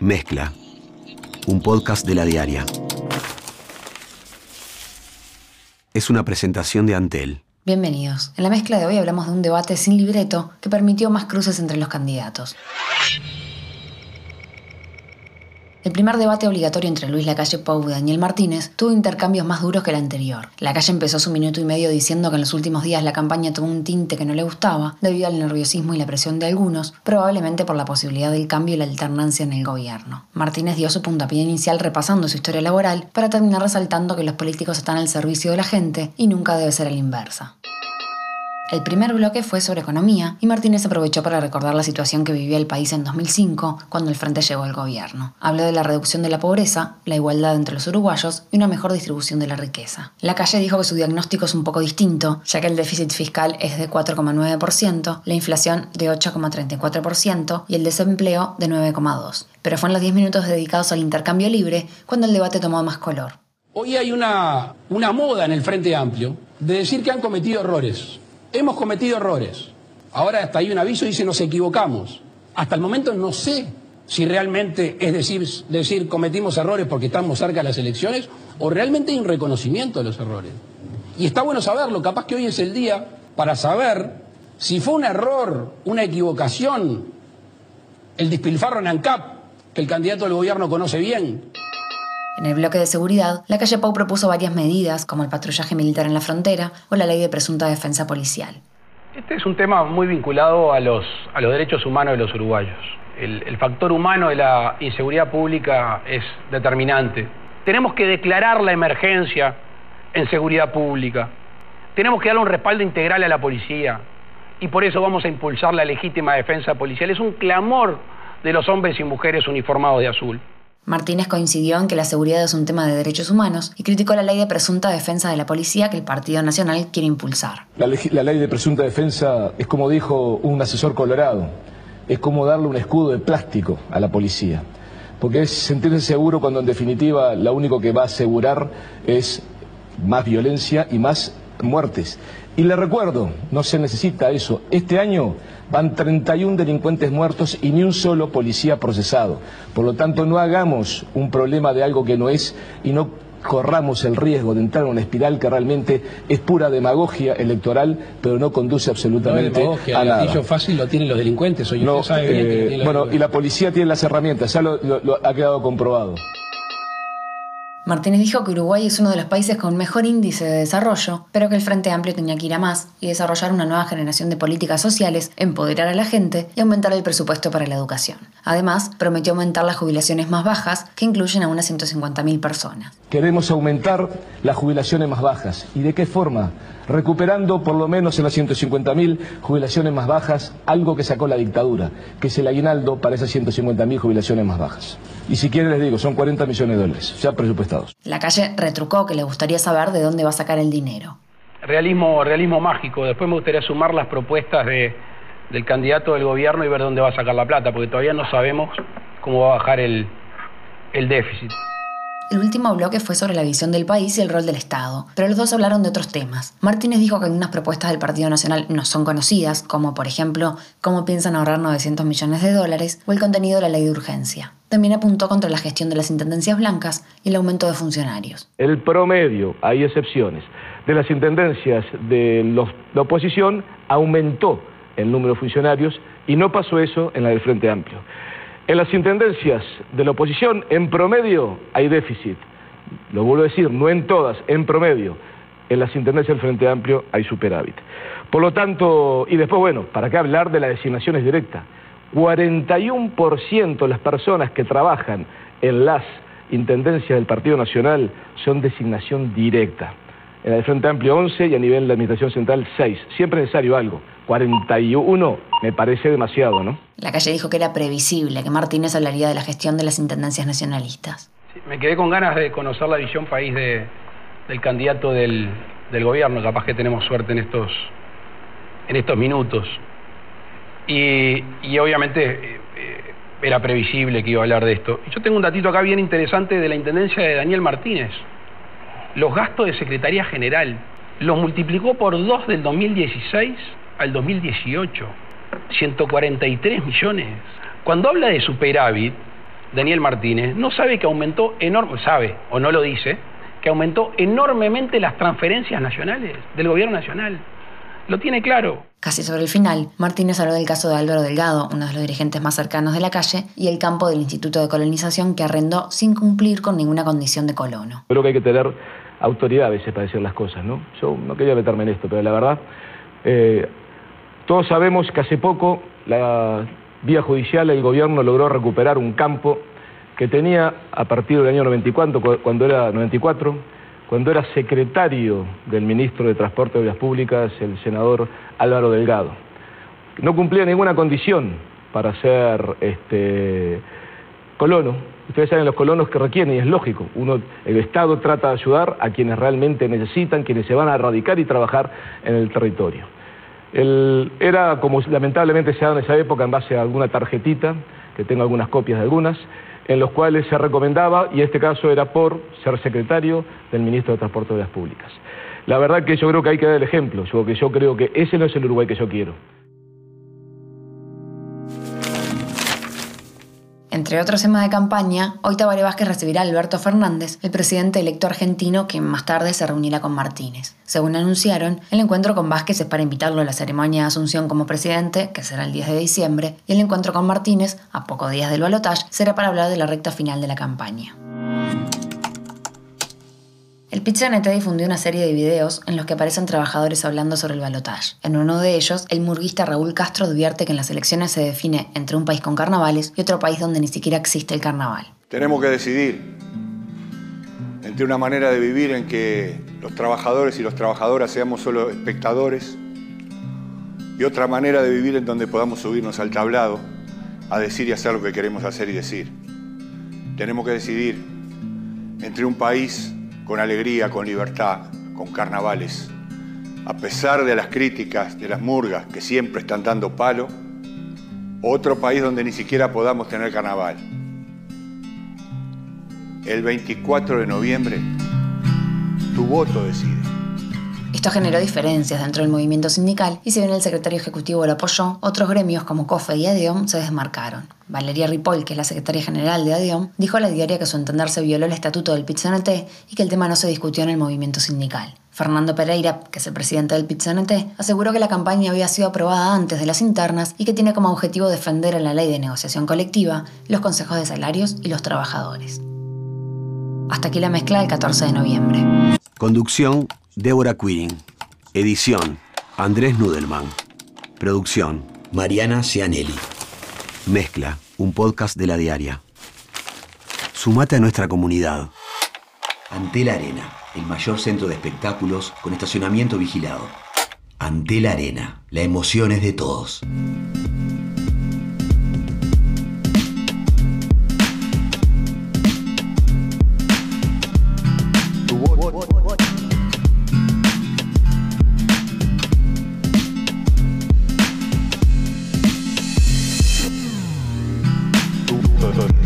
Mezcla, un podcast de La Diaria. Es una presentación de Antel. Bienvenidos. En la mezcla de hoy hablamos de un debate sin libreto que permitió más cruces entre los candidatos. El primer debate obligatorio entre Luis Lacalle Pou y Daniel Martínez tuvo intercambios más duros que el anterior. Lacalle empezó su minuto y medio diciendo que en los últimos días la campaña tuvo un tinte que no le gustaba, debido al nerviosismo y la presión de algunos, probablemente por la posibilidad del cambio y la alternancia en el gobierno. Martínez dio su puntapié inicial repasando su historia laboral, para terminar resaltando que los políticos están al servicio de la gente y nunca debe ser a la inversa. El primer bloque fue sobre economía y Martínez aprovechó para recordar la situación que vivía el país en 2005, cuando el Frente llegó al gobierno. Habló de la reducción de la pobreza, la igualdad entre los uruguayos y una mejor distribución de la riqueza. Lacalle dijo que su diagnóstico es un poco distinto, ya que el déficit fiscal es de 4,9%, la inflación de 8,34% y el desempleo de 9,2%. Pero fue en los 10 minutos dedicados al intercambio libre cuando el debate tomó más color. Hoy hay una moda en el Frente Amplio de decir que han cometido errores. Hemos cometido errores. Ahora hasta hay un aviso y dice nos equivocamos. Hasta el momento no sé si realmente es decir cometimos errores porque estamos cerca de las elecciones o realmente hay un reconocimiento de los errores. Y está bueno saberlo, capaz que hoy es el día para saber si fue un error, una equivocación, el despilfarro en ANCAP, que el candidato del gobierno conoce bien. En el bloque de seguridad, Lacalle Pou propuso varias medidas, como el patrullaje militar en la frontera o la ley de presunta defensa policial. Este es un tema muy vinculado a los derechos humanos de los uruguayos. El factor humano de la inseguridad pública es determinante. Tenemos que declarar la emergencia en seguridad pública. Tenemos que darle un respaldo integral a la policía. Y por eso vamos a impulsar la legítima defensa policial. Es un clamor de los hombres y mujeres uniformados de azul. Martínez coincidió en que la seguridad es un tema de derechos humanos y criticó la ley de presunta defensa de la policía que el Partido Nacional quiere impulsar. La ley de presunta defensa es, como dijo un asesor colorado, es como darle un escudo de plástico a la policía. Porque es sentirse seguro cuando en definitiva lo único que va a asegurar es más violencia y más muertes. Y le recuerdo, no se necesita eso. Este año van 31 delincuentes muertos y ni un solo policía procesado. Por lo tanto, no hagamos un problema de algo que no es y no corramos el riesgo de entrar en una espiral que realmente es pura demagogia electoral, pero no conduce absolutamente a nada. El gatillo fácil lo tienen los delincuentes. Oye, usted sabe bien que tiene bueno, y la policía tiene las herramientas, ya lo ha quedado comprobado. Martínez dijo que Uruguay es uno de los países con mejor índice de desarrollo, pero que el Frente Amplio tenía que ir a más y desarrollar una nueva generación de políticas sociales, empoderar a la gente y aumentar el presupuesto para la educación. Además, prometió aumentar las jubilaciones más bajas, que incluyen a unas 150.000 personas. Queremos aumentar las jubilaciones más bajas. ¿Y de qué forma? Recuperando por lo menos en las 150.000 jubilaciones más bajas algo que sacó la dictadura, que es el aguinaldo para esas 150.000 jubilaciones más bajas. Y si quieren les digo, son 40 millones de dólares, ya presupuestados. Lacalle retrucó que le gustaría saber de dónde va a sacar el dinero. Realismo mágico. Después me gustaría sumar las propuestas del candidato del gobierno y ver dónde va a sacar la plata, porque todavía no sabemos cómo va a bajar el déficit. El último bloque fue sobre la visión del país y el rol del Estado, pero los dos hablaron de otros temas. Martínez dijo que algunas propuestas del Partido Nacional no son conocidas, como por ejemplo, cómo piensan ahorrar 900 millones de dólares o el contenido de la ley de urgencia. También apuntó contra la gestión de las intendencias blancas y el aumento de funcionarios. El promedio, hay excepciones, de las intendencias de la oposición aumentó el número de funcionarios y no pasó eso en la del Frente Amplio. En las intendencias de la oposición, en promedio, hay déficit. Lo vuelvo a decir, no en todas, en promedio. En las intendencias del Frente Amplio hay superávit. Por lo tanto, y después, bueno, ¿para qué hablar de las designaciones directas? 41% de las personas que trabajan en las intendencias del Partido Nacional son designación directa. En la del Frente Amplio 11 y a nivel de la Administración Central 6. Siempre es necesario algo. 41 me parece demasiado, ¿no? Lacalle dijo que era previsible que Martínez hablaría de la gestión de las intendencias nacionalistas. Sí, me quedé con ganas de conocer la visión país del candidato del gobierno. Capaz que tenemos suerte en estos minutos. Y obviamente era previsible que iba a hablar de esto. Y yo tengo un datito acá bien interesante de la intendencia de Daniel Martínez. Los gastos de Secretaría General los multiplicó por 2 del 2016 al 2018. 143 millones. Cuando habla de superávit, Daniel Martínez, no sabe que aumentó sabe, o no lo dice, que aumentó enormemente las transferencias nacionales del gobierno nacional. Lo tiene claro. Casi sobre el final, Martínez habló del caso de Álvaro Delgado, uno de los dirigentes más cercanos de la calle, y el campo del Instituto de Colonización que arrendó sin cumplir con ninguna condición de colono. Creo que hay que tener autoridad a veces para decir las cosas, ¿no? Yo no quería meterme en esto, pero la verdad, todos sabemos que hace poco la vía judicial, el gobierno logró recuperar un campo que tenía a partir del año 94, cuando era secretario del ministro de Transporte y Obras Públicas, el senador Álvaro Delgado. No cumplía ninguna condición para ser colono. Ustedes saben los colonos que requieren, y es lógico. El Estado trata de ayudar a quienes realmente necesitan, quienes se van a radicar y trabajar en el territorio. Era, como lamentablemente se daba en esa época, en base a alguna tarjetita, que tengo algunas copias de algunas, en los cuales se recomendaba, y este caso era por ser secretario del ministro de Transporte y Obras Públicas. La verdad que yo creo que hay que dar el ejemplo, yo creo que ese no es el Uruguay que yo quiero. Entre otros temas de campaña, hoy Tabaré Vázquez recibirá a Alberto Fernández, el presidente electo argentino, que más tarde se reunirá con Martínez. Según anunciaron, el encuentro con Vázquez es para invitarlo a la ceremonia de asunción como presidente, que será el 10 de diciembre, y el encuentro con Martínez, a pocos días del balotaje, será para hablar de la recta final de la campaña. El Pit-CNT difundió una serie de videos en los que aparecen trabajadores hablando sobre el balotaje. En uno de ellos, el murguista Raúl Castro advierte que en las elecciones se define entre un país con carnavales y otro país donde ni siquiera existe el carnaval. Tenemos que decidir entre una manera de vivir en que los trabajadores y las trabajadoras seamos solo espectadores y otra manera de vivir en donde podamos subirnos al tablado a decir y hacer lo que queremos hacer y decir. Tenemos que decidir entre un país con alegría, con libertad, con carnavales, a pesar de las críticas de las murgas que siempre están dando palo, otro país donde ni siquiera podamos tener carnaval. El 24 de noviembre, tu voto decide. Esto generó diferencias dentro del movimiento sindical y si bien el secretario ejecutivo lo apoyó, otros gremios como COFE y ADEOM se desmarcaron. Valeria Ripoll, que es la secretaria general de ADEOM, dijo a la diaria que a su entender se violó el estatuto del Pit-CNT y que el tema no se discutió en el movimiento sindical. Fernando Pereira, que es el presidente del Pit-CNT, aseguró que la campaña había sido aprobada antes de las internas y que tiene como objetivo defender en la ley de negociación colectiva los consejos de salarios y los trabajadores. Hasta aquí la mezcla del 14 de noviembre. Conducción, Débora Quirin. Edición, Andrés Nudelman. Producción, Mariana Cianelli. Mezcla, un podcast de La Diaria. Sumate a nuestra comunidad. Antel Arena, el mayor centro de espectáculos con estacionamiento vigilado. Antel Arena, la emoción es de todos. Tu voto.